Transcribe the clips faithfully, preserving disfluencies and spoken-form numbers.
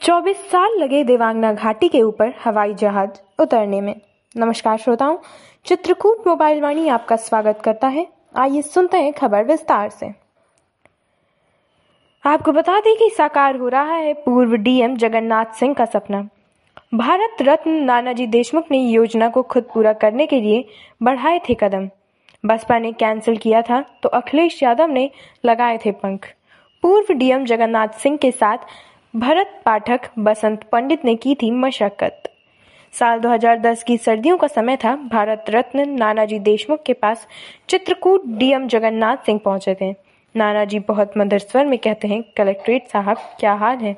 चौबीस साल लगे देवांगना घाटी के ऊपर हवाई जहाज उतरने में। नमस्कार श्रोताओं, चित्रकूट मोबाइल वाणी आपका स्वागत करता है। आइए सुनते हैं खबर विस्तार से। आपको बता दें कि साकार हो रहा है पूर्व डीएम जगन्नाथ सिंह का सपना। भारत रत्न नानाजी देशमुख ने योजना को खुद पूरा करने के लिए बढ़ाए थे कदम। बसपा ने कैंसिल किया था तो अखिलेश यादव ने लगाए थे पंख। पूर्व डीएम जगन्नाथ सिंह के साथ भरत पाठक, बसंत पंडित ने की थी मशक्कत। साल दो हज़ार दस की सर्दियों का समय था। भारत रत्न नानाजी देशमुख के पास चित्रकूट डीएम जगन्नाथ सिंह पहुंचे थे। नानाजी बहुत मधुर स्वर में कहते हैं, कलेक्ट्रेट साहब क्या हाल है।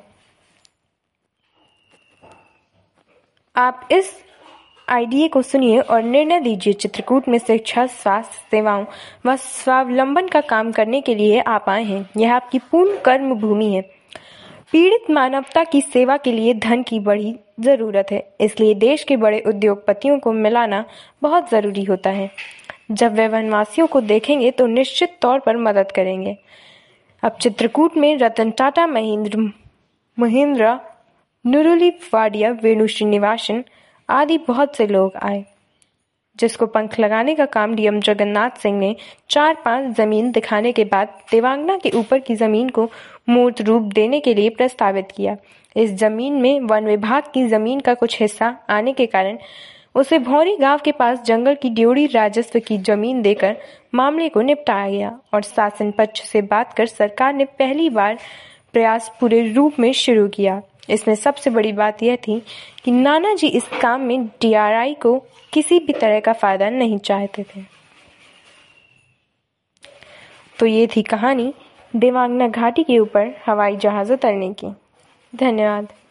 आप इस आइडिया को सुनिए और निर्णय दीजिए। चित्रकूट में शिक्षा, स्वास्थ्य सेवाओं व स्वावलंबन का काम करने के लिए आप आए हैं। यह आपकी पूर्ण कर्म भूमि है। पीड़ित मानवता की सेवा के लिए धन की बड़ी जरूरत है, इसलिए देश के बड़े उद्योगपतियों को मिलाना बहुत जरूरी होता है। जब वे वनवासियों को देखेंगे तो निश्चित तौर पर मदद करेंगे। अब चित्रकूट में रतन टाटा, महेंद्र महेंद्र नुरुली वाडिया, वेणु श्रीनिवासन आदि बहुत से लोग आए, जिसको पंख लगाने का काम डीएम जगन्नाथ सिंह ने चार पांच जमीन दिखाने के बाद देवांगना के ऊपर की जमीन को मूर्त रूप देने के लिए प्रस्तावित किया। इस जमीन में वन विभाग की जमीन का कुछ हिस्सा आने के कारण उसे भौरी गांव के पास जंगल की ड्योढ़ी राजस्व की जमीन देकर मामले को निपटाया गया और शासन पक्ष से बात कर सरकार ने पहली बार प्रयास पूरे रूप में शुरू किया। इसमें सबसे बड़ी बात यह थी कि नानाजी इस काम में डीआरआई को किसी भी तरह का फायदा नहीं चाहते थे। तो ये थी कहानी देवांगना घाटी के ऊपर हवाई जहाज उतरने की। धन्यवाद।